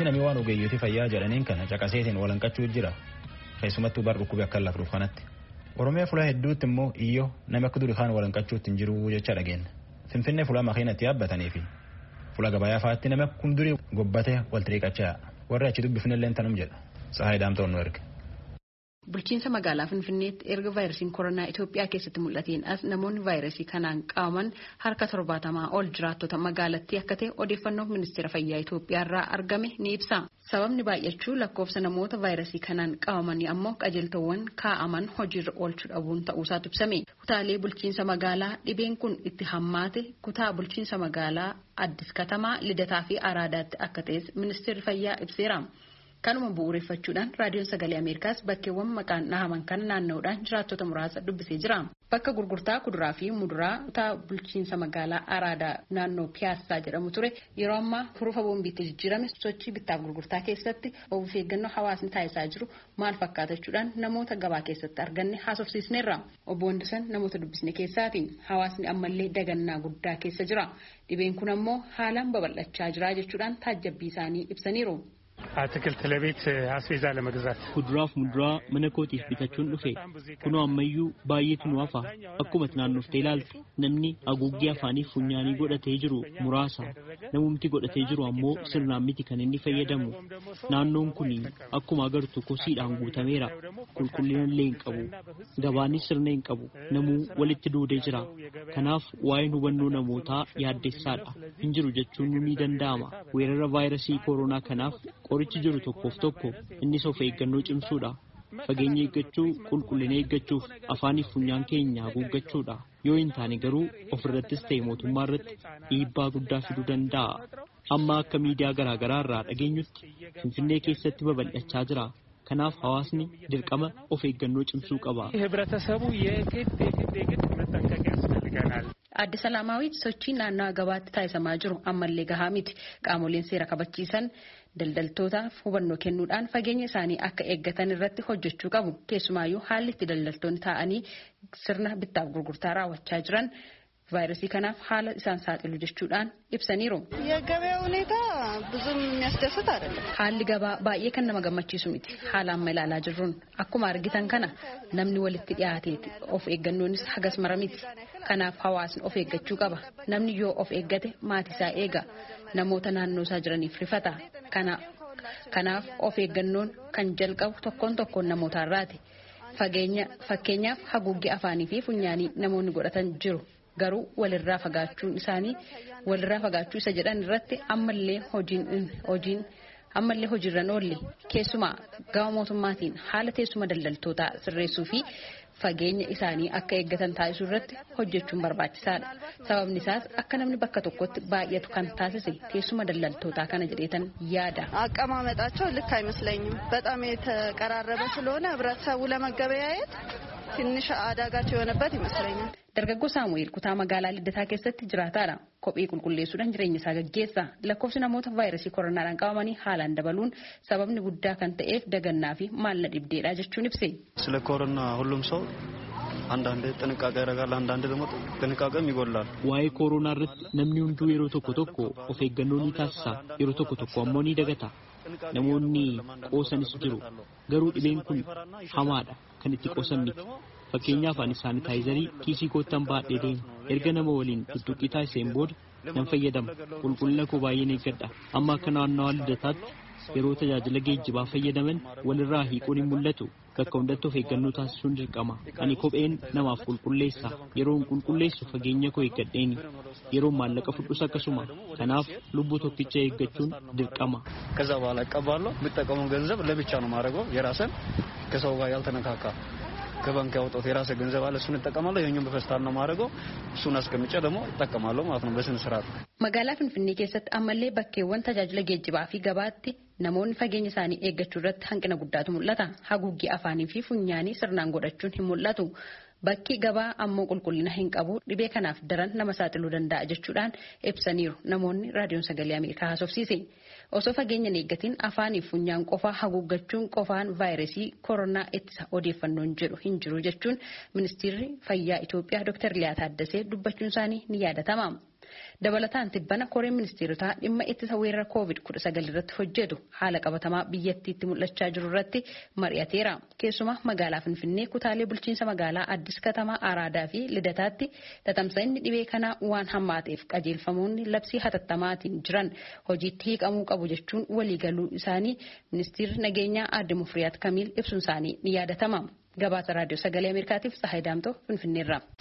Ogeessi namni waan ogeeyyooti fayyaa jedhaniin kana caqaseetiin walanqachuu jira. Keessumattuu bar dhukkubee akka lafa dhufanatti. Oromiyaa fuula hedduutti immoo iyyoo nama akka durii kaan walanqachuutti hin jiru jecha dhageenya. Finfinnee fuula makiinatti yaabbatanii fi fuula gabayaa fa'aatti nama kun durii gobbatee wal xiriiqachaa warri achi dubbifnellee tanum jedha. Sahay daamtoon nu erga. Bulchiinsa magaalaa Finfinneetti erga vaayirasiin koronaa Itoophiyaa keessatti mul'ateen as namoonni vaayirasii kanaan qabaman harka 70 ol jiraattota magaalattii akka ta'e odeeffannoo ministeera fayyaa Itoophiyaa irraa argame ni ibsa. Sababni baay'achuu lakkoofsa namoota vaayirasii kanaan qabamanii ammoo qajeeltowwan kaa'aman hojiirra oolchuu dhabuun ta'uusaatu ibsame. Kutaalee bulchiinsa magaalaa dhibeen kun itti hammaate kutaa bulchiinsa magaalaa Addis Katamaa, Lidataa fi Araadaatti akka ta'es ministeerri fayyaa ibseera. Kanuma bu'uureffachuudhaan raadiyoon sagalee Ameerikaas bakkeewwan maqaan dhahaman kan naanna'uudhaan jiraattota muraasa dubbisee jira. Bakka gurgurtaa kuduraa fi muduraa kutaa bulchiinsa magaalaa Araadaa naannoo Piyaassaa jedhamu ture yeroo ammaa hurufa boombiitti jijjiirame sochii bittaaf gurgurtaa keessatti of eeggannoo hawaasni taasisaa jiru maal fakkaatachuudhaan namoota gabaa keessatti arganne haasofsiisneerra. Obbo Wandisan namoota dubbisne keessaati. Hawaasni ammallee dagannaa guddaa keessa jira. Dhibeen kun ammoo haalaan babal'achaa jira jechuudhaan taajjabbii isaanii ibsaniiru. አትክልት ለቤት አስቤዛ ለመግዛት ኩድራፍ ሙድራ መነኮቲፍ ቢታቹን ዱፌ ኩኖ አመዩ ባየቱ ነዋፋ አኩመት ናኖፍቴ ላልት ነምኒ አጉጊ አፋኒ ፉኛኒ ጎደቴ ጅሩ ሙራሳ ነሙምቲ ጎደቴ ጅሩ አሞ ስርናሚቲ ከነኒ ፈየደሙ ናኖን ኩኒ አኩማ ገርቱ ኮሲዳን ጉተሜራ ኩልኩሊነን ሌን ቀቡ ገባኒ ስርነን ቀቡ ነሙ ወልት ዱዴ ጅራ ከናፍ ዋይኑ ወኑ ነሞታ ያደሳዳ እንጅሩ ጀቹን ኒ ደንዳማ ወረረ ቫይረሲ ኮሮና ከናፍ qorichi jiru tokkoof tokko innis of eeggannoo cimsuudha. Fageenya eeggachuu, qulqullina eeggachuuf afaaniif funyaan keenya haguuggachuudha. Yoo hin taane garuu ofirrattis ta'e mootummaa irratti dhiibbaa guddaa fiduu danda'a. Amma akka miidiyaa garaagaraa irraa dhageenyutti Finfinnee keessatti babal'achaa jira. Kanaaf hawaasni dirqama of eeggannoo cimsuu qaba. Adde Salaamaawwiit sochii naannoo gabaatti taasisamaa jiru ammallee gahaa miti. Qaamoleen seera kabachiisan daldaltootaaf hubannoo kennuudhaan fageenya isaanii akka eeggatan irratti hojjechuu qabu. Keessumaayyuu haalli itti daldaltoonni taa'anii sirna bittaaf gurgurtaa raawwachaa jiran vaayirasii kanaaf haala isaan saaxilu jechuudhaan ibsaniiru. የገበያው ሁኔታ ብዙም የሚያስደስት አይደለም. Haalli gabaa baay'ee kan nama gammachiisu miti. Haala amma ilaalaa jirruun akkuma argitan kana namni walitti dhiyaateeti of eeggannoonis hagas mara miti. Kanaaf hawaasni of eeggachuu qaba. Namni yoo of eeggate maatii isaa eega. Namoota naannoo isaa jiraniif rifata. Kanaaf of eeggannoon kan jalqabu tokkoon namootarraati. Fakkeenyaaf haguuggii afaanii fi funyaanii namoonni godhatan jiru. Garuu walirraa fagaachuu isa jedhan irratti ammallee hojiirra oolle keessumaa gama mootummaatiin haala teessuma daldaltootaa sirreessuu fi fageenya isaanii akka eeggatan taasisuu irratti hojjechuun barbaachisaadha. Sababni isaas akka namni bakka tokkotti baay'atu kan taasise teessuma daldaltootaa kana jedheetan yaada. አቀማመጣቸው ልክ አይመስለኝም። በጣም የተቀራረበ ስለሆነ ህብረተሰቡ ለመገበያየት ትንሽ አዳጋች የሆነበት ይመስለኛል። Dargaggoo Saamu'eel kutaa magaalaa Liddataa keessatti jiraataadha. Kophee qulqulleessuudhaan jireenya isaa gaggeessa. Lakkoofsi namoota vaayirasii koronaadhaan qabamanii haalaan dabaluun sababni guddaa kan ta'eef dagannaa fi maalla dhibdeedha jechuun ibse. ስለ ኮሮና ሁሉም ሰው አንዳንዴ ጥንቃቄ ያደርጋል አንዳንዴ ደግሞ ጥንቃቄም ይጎላል waa'ee kooroonaa irratti namni hunduu yeroo tokko of eeggannoo ni taasisa yeroo tokko ammoo ni dagata namoonni qoosanis jiru garuu dhibeen kun hamaadha kan itti qoosan miti fakkeenyaaf ani saanitaayizarii kiisii koottan baadhee deema erga nama waliin tuttuqqii taasiseen booda nan fayyadama qulqullina koo baay'een eeggadha amma akka naannawaa Lidataatti yeroo tajaajila geejjibaa fayyadaman walirraa hiikuun hin mul'atu bakka hundatti of eeggannoo taasisuun dirqama ani kopheen namaaf qulqulleessa yeroo qulqulleessu fageenya koo eeggadheeni yeroo maallaqa fudhus akkasuma kanaaf lubbuu tokkicha eeggachuun dirqama ከዛ በኋላ ቀባለው የምጠቀመው ገንዘብ ለብቻ ነው ማረገው የራስን ከሰው ጋር ያልተነካካ ከባንክ ያወጣው የራስ ገንዘብ አለ እሱን እጠቀማለሁ የኛም በፈስታል ነው ማረገው እሱን አስቀምጬ ደግሞ እጠቀማለሁ ማለት ነው በስነ ስርዓት magaalaa Finfinnee keessatti ammallee bakkeewwan tajaajila geejjibaa fi gabaatti namoonni fageenya isaanii eeggachuu irratti hanqina guddaatu mul'ata. Haguuggii afaanii fi funyaanii sirnaan godhachuun hin mul'atu. Bakki gabaa ammoo qulqullina hin qabu dhibee kanaaf daran nama saaxiluu danda'a jechuudhaan ibsaniiru namoonni raadiyoon sagalee Ameerikaa haasofsiise. Osoo fageenya hin eeggatiin afaanii funyaan qofaa haguuggachuun qofaan vaayirasii koronaa ittisa odeeffannoon jedhu hin jiru jechuun ministeerri fayyaa Itoophiyaa Dr. Liyaa Taaddasee dubbachuun isaanii ni yaadatama. Dabalataan tibbana koreen ministeerotaa dhimma ittisa weerara COVID-19 irratti hojjetu haala qabatamaa biyyattiitti mul'achaa jiru irratti mari'ateera. Keessumaa magaalaa Finfinnee kutaalee bulchiinsa magaalaa Addis Katamaa, Araadaa fi Lidataatti tatamsa'inni dhibee kanaa waan hammaateef qajeelfamoonni labsii hatattamaatiin jiran hojiitti hiikamuu qabu jechuun waliigaluu isaanii ministeerri nageenyaa Aadde Mufriyaat Kamiil ibsuun isaanii ni yaadatama. Gabaasa raadiyoo sagalee Ameerikaatiif Tsahaay Daamtoo Finfinneerraa.